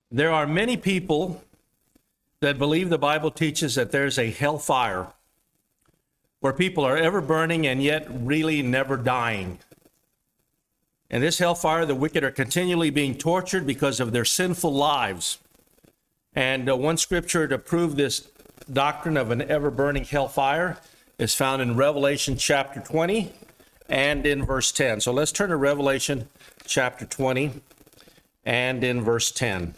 There are many people that believe the Bible teaches that there's a hellfire where people are ever burning and yet really never dying. In this hellfire, the wicked are continually being tortured because of their sinful lives. And one scripture to prove this doctrine of an ever-burning hellfire is found in Revelation chapter 20 and in verse 10. So let's turn to Revelation chapter 20 and in verse 10.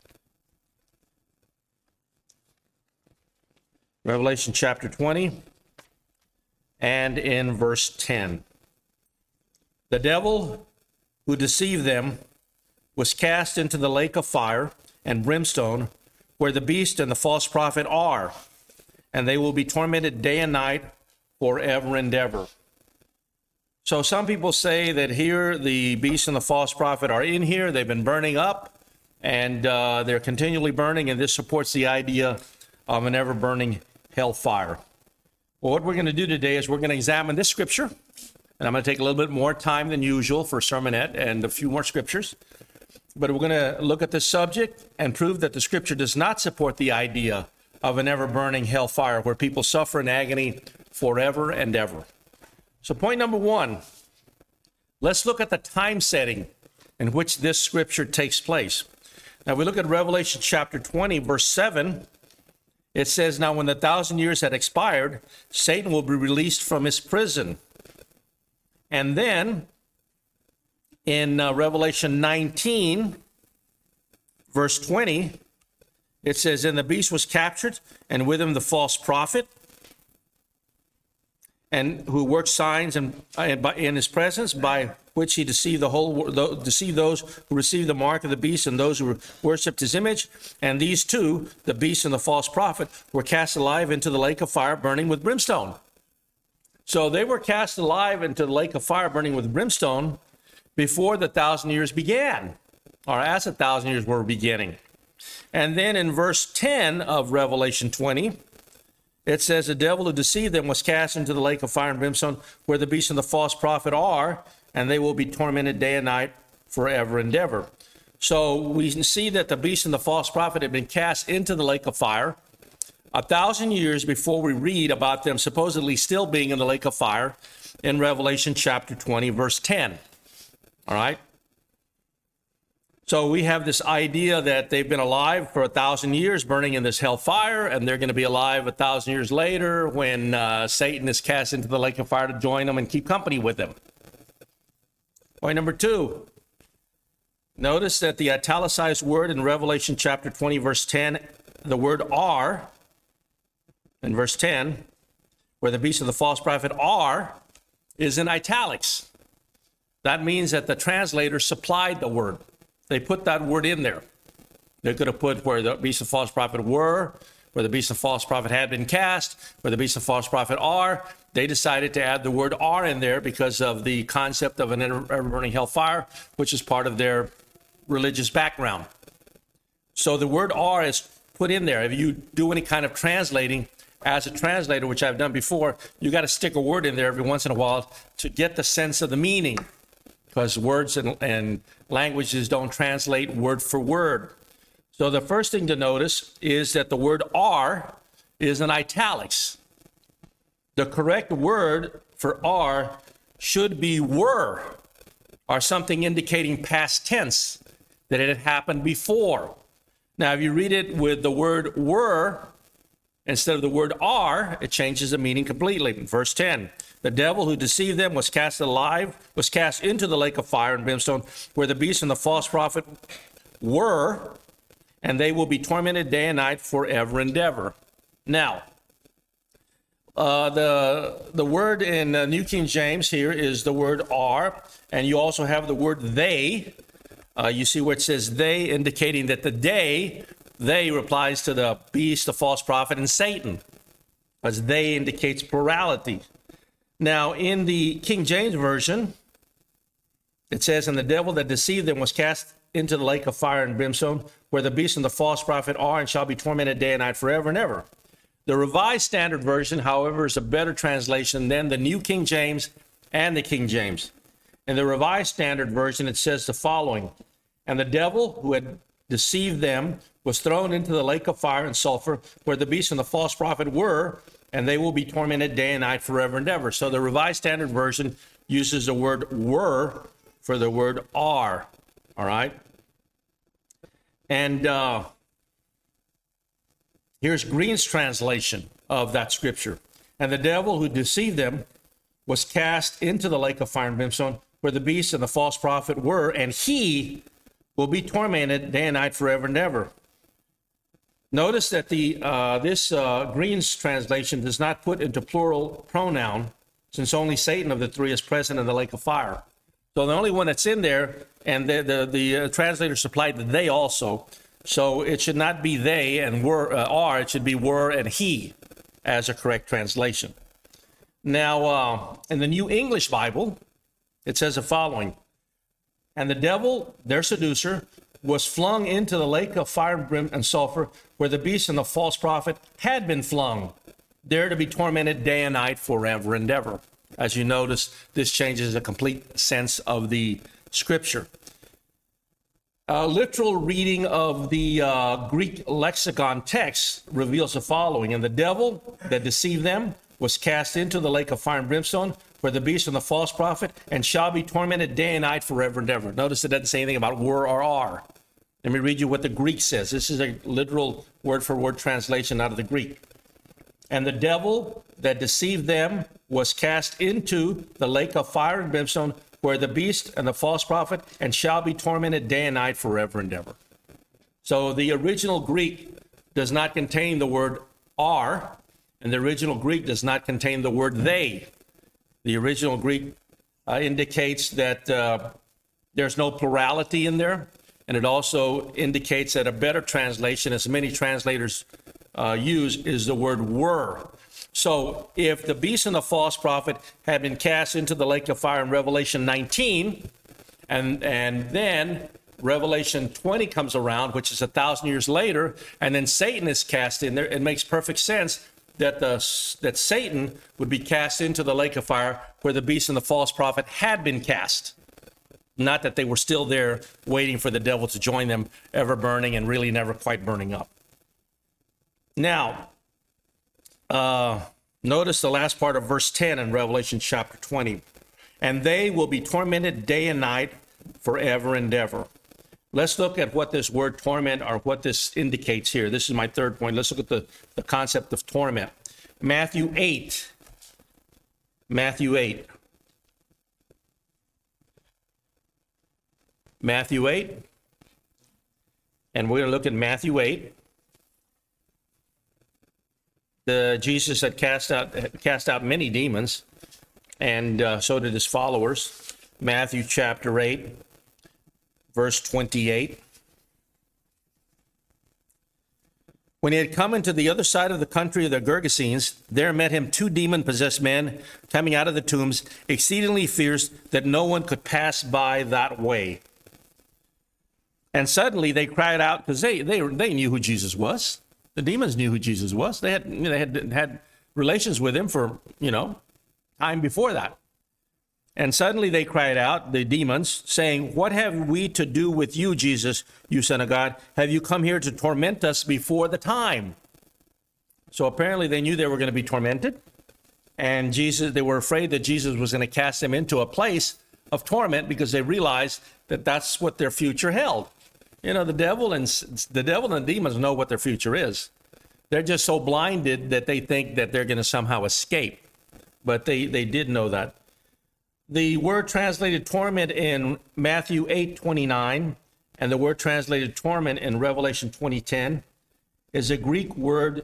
Revelation chapter 20 and in verse 10. The devil who deceived them was cast into the lake of fire and brimstone, where the beast and the false prophet are, and they will be tormented day and night forever and ever. So some people say that here the beast and the false prophet are in here. They've been burning up, and they're continually burning, and this supports the idea of an ever-burning hellfire. Well, what we're going to do today is we're going to examine this scripture, and I'm going to take a little bit more time than usual for a sermonette and a few more scriptures. But we're going to look at this subject and prove that the scripture does not support the idea of an ever-burning hellfire where people suffer in agony forever and ever. So point number one, let's look at the time setting in which this scripture takes place. Now, we look at Revelation chapter 20, verse 7. It says, "Now when the 1,000 years had expired, Satan will be released from his prison." And then in Revelation 19, verse 20, it says, "And the beast was captured, and with him the false prophet, and who worked signs in his presence, by which he deceived deceived those who received the mark of the beast and those who worshipped his image. And these two, the beast and the false prophet, were cast alive into the lake of fire burning with brimstone." So they were cast alive into the lake of fire burning with brimstone before the 1,000 years began, or as the 1,000 years were beginning. And then in verse 10 of Revelation 20, it says, "The devil who deceived them was cast into the lake of fire and brimstone, where the beast and the false prophet are, and they will be tormented day and night forever and ever." So we see that the beast and the false prophet had been cast into the lake of fire 1,000 years before we read about them supposedly still being in the lake of fire in Revelation chapter 20, verse 10. All right? So we have this idea that they've been alive for 1,000 years burning in this hellfire, and they're going to be alive 1,000 years later when Satan is cast into the lake of fire to join them and keep company with them. Point number two, notice that the italicized word in Revelation chapter 20, verse 10, the word "are," in verse 10, where the beast of the false prophet are, is in italics. That means that the translator supplied the word. They put that word in there. They could have put where the beast and false prophet were, where the beast and false prophet had been cast, where the beast and false prophet are. They decided to add the word "are" in there because of the concept of an ever-burning hellfire, which is part of their religious background. So the word "are" is put in there. If you do any kind of translating, as a translator, which I've done before, you got to stick a word in there every once in a while to get the sense of the meaning, because words and languages don't translate word for word. So the first thing to notice is that the word "are" is in italics. The correct word for "are" should be "were," or something indicating past tense, that it had happened before. Now, if you read it with the word "were" instead of the word "are," it changes the meaning completely. Verse 10, "The devil who deceived them was cast into the lake of fire and brimstone, where the beast and the false prophet were, and they will be tormented day and night forever and ever." Now, the word in New King James here is the word "are," and you also have the word "they." You see where it says "they," indicating that the they replies to the beast, the false prophet, and Satan, as "they" indicates plurality. Now, in the King James Version, it says, "And the devil that deceived them was cast into the lake of fire and brimstone, where the beast and the false prophet are, and shall be tormented day and night forever and ever." The Revised Standard Version, however, is a better translation than the New King James and the King James. In the Revised Standard Version, it says the following, "And the devil who had deceived them was thrown into the lake of fire and sulfur, where the beast and the false prophet were, and they will be tormented day and night forever and ever. So the Revised Standard Version uses the word were for the word are. All right? And here's Green's translation of that scripture. And the devil who deceived them was cast into the lake of fire and brimstone, where the beast and the false prophet were, and he will be tormented day and night forever and ever. Notice that this Green's translation does not put into plural pronoun, since only Satan of the three is present in the lake of fire. So the only one that's in there, and the translator supplied the they also. So it should not be they and were are. It should be were and he as a correct translation. Now, in the New English Bible, it says the following: and the devil, their seducer, was flung into the lake of fire, brim, and sulfur, where the beast and the false prophet had been flung, there to be tormented day and night forever and ever. As you notice, this changes the complete sense of the scripture. A literal reading of the Greek lexicon text reveals the following: and the devil that deceived them was cast into the lake of fire and brimstone, where the beast and the false prophet, and shall be tormented day and night forever and ever. Notice it doesn't say anything about were or are. Let me read you what the Greek says. This is a literal word-for-word translation out of the Greek. And the devil that deceived them was cast into the lake of fire and brimstone, where the beast and the false prophet, and shall be tormented day and night forever and ever. So the original Greek does not contain the word are, and the original Greek does not contain the word they. The original Greek indicates that there's no plurality in there, and it also indicates that a better translation, as many translators use, is the word were. So if the beast and the false prophet had been cast into the lake of fire in Revelation 19, and then Revelation 20 comes around, which is 1,000 years later, and then Satan is cast in there, it makes perfect sense that Satan would be cast into the lake of fire where the beast and the false prophet had been cast. Not that they were still there waiting for the devil to join them, ever burning and really never quite burning up. Now, notice the last part of verse 10 in Revelation chapter 20. And they will be tormented day and night forever and ever. Let's look at what this word torment, or what this indicates here. This is my third point. Let's look at the concept of torment. Matthew 8. Matthew 8. Matthew 8. And we're going to look at Matthew 8. Jesus had cast out many demons, and so did his followers. Matthew chapter 8. Verse 28. When he had come into the other side of the country of the Gergesenes, there met him 2 demon-possessed men coming out of the tombs, exceedingly fierce, that no one could pass by that way. And suddenly they cried out, because they knew who Jesus was. The demons knew who Jesus was. They had relations with him for, time before that. And suddenly they cried out, the demons, saying, "What have we to do with you, Jesus, you Son of God? Have you come here to torment us before the time?" So apparently they knew they were going to be tormented. And they were afraid that Jesus was going to cast them into a place of torment, because they realized that that's what their future held. The devil and the demons know what their future is. They're just so blinded that they think that they're going to somehow escape. But they did know that. The word translated torment in Matthew 8:29 and the word translated torment in Revelation 20:10 is a Greek word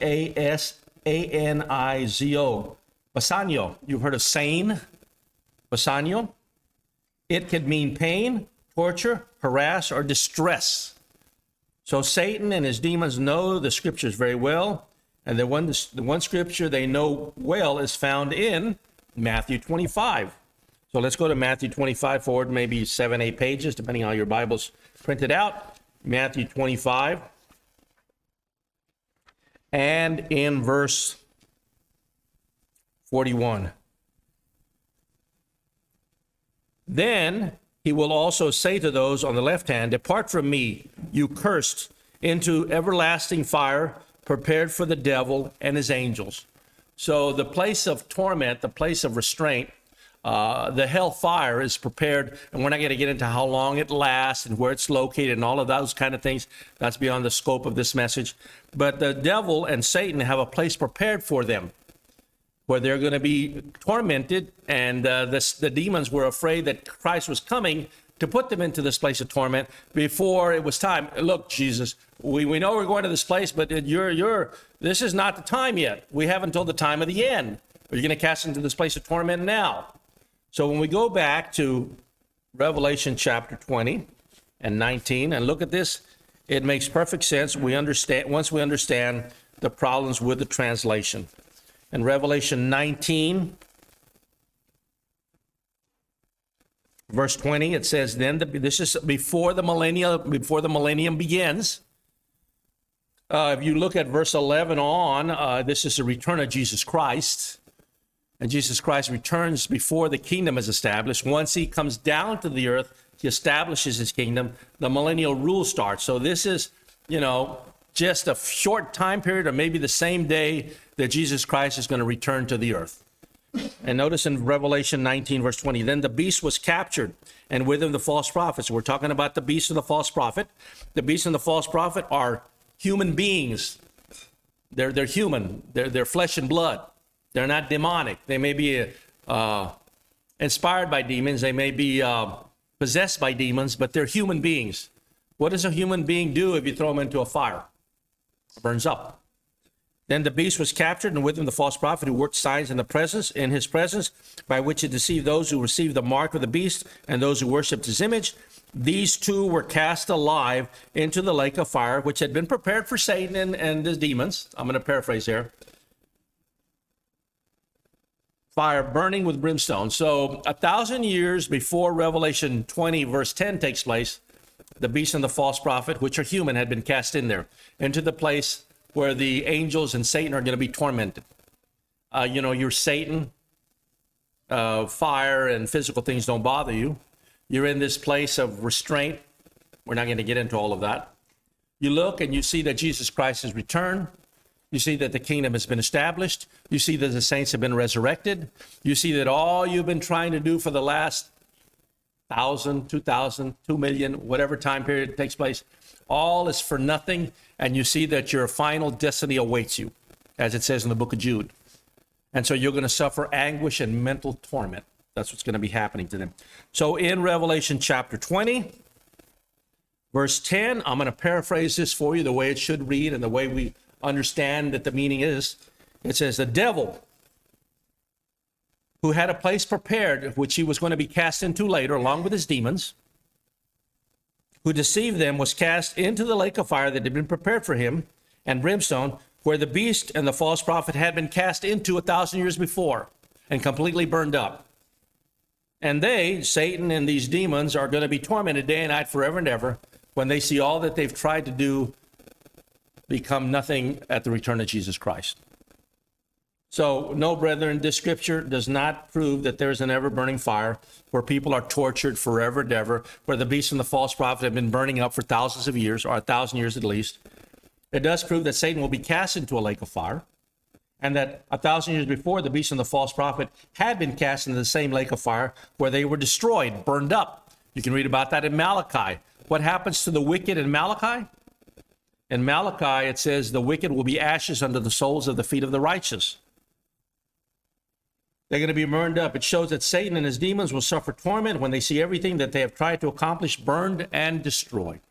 basanizo, basanio. You've heard of sane? Basanio. It could mean pain, torture, harass, or distress. So Satan and his demons know the scriptures very well, and the one scripture they know well is found in Matthew 25. So let's go to Matthew 25, forward maybe 7, 8 pages, depending on how your Bible's printed out. Matthew 25. And in verse 41. Then he will also say to those on the left hand, depart from me, you cursed, into everlasting fire, prepared for the devil and his angels. So the place of torment, the place of restraint, the hell fire is prepared, and we're not going to get into how long it lasts and where it's located and all of those kind of things. That's beyond the scope of this message. But the devil and Satan have a place prepared for them where they're going to be tormented, and the demons were afraid that Christ was coming to put them into this place of torment before it was time. Look, Jesus, we know we're going to this place, but this is not the time yet. We have until the time of the end. You're going to cast into this place of torment now. So when we go back to Revelation chapter 20 and 19 and look at this, it makes perfect sense. Once we understand the problems with the translation. In Revelation 19, verse 20, it says, this is before the millennium begins. If you look at verse 11 on, this is the return of Jesus Christ. And Jesus Christ returns before the kingdom is established. Once he comes down to the earth, he establishes his kingdom. The millennial rule starts. So this is, just a short time period, or maybe the same day that Jesus Christ is going to return to the earth. And notice in Revelation 19, verse 20, then the beast was captured, and with him the false prophets. We're talking about the beast and the false prophet. The beast and the false prophet are human beings. They're human. They're flesh and blood. They're not demonic. They may be inspired by demons. They may be possessed by demons, but they're human beings. What does a human being do if you throw him into a fire? It burns up. Then the beast was captured, and with him the false prophet who worked signs in his presence, by which he deceived those who received the mark of the beast and those who worshipped his image. These two were cast alive into the lake of fire, which had been prepared for Satan and his demons. I'm going to paraphrase here. Fire burning with brimstone. So 1,000 years before Revelation 20, verse 10 takes place, the beast and the false prophet, which are human, had been cast in there, into the place where the angels and Satan are going to be tormented. You're Satan. Fire and physical things don't bother you. You're in this place of restraint. We're not going to get into all of that. You look and you see that Jesus Christ has returned. You see that the kingdom has been established. You see that the saints have been resurrected. You see that all you've been trying to do for the last 1,000, 2,000, 2 million, whatever time period takes place, all is for nothing. And you see that your final destiny awaits you, as it says in the book of Jude. And so you're going to suffer anguish and mental torment. That's what's going to be happening to them. So in Revelation chapter 20, verse 10, I'm going to paraphrase this for you the way it should read and the way we understand that the meaning is. It says, the devil, who had a place prepared, which he was going to be cast into later, along with his demons, who deceived them, was cast into the lake of fire that had been prepared for him, and brimstone, where the beast and the false prophet had been cast into 1,000 years before and completely burned up. And they, Satan and these demons, are going to be tormented day and night forever and ever when they see all that they've tried to do become nothing at the return of Jesus Christ. So, no, brethren, this scripture does not prove that there is an ever-burning fire where people are tortured forever and ever, where the beast and the false prophet have been burning up for thousands of years, or 1,000 years at least. It does prove that Satan will be cast into a lake of fire, and that 1,000 years before, the beast and the false prophet had been cast into the same lake of fire where they were destroyed, burned up. You can read about that in Malachi. What happens to the wicked in Malachi? In Malachi, it says, the wicked will be ashes under the soles of the feet of the righteous. They're going to be burned up. It shows that Satan and his demons will suffer torment when they see everything that they have tried to accomplish burned and destroyed.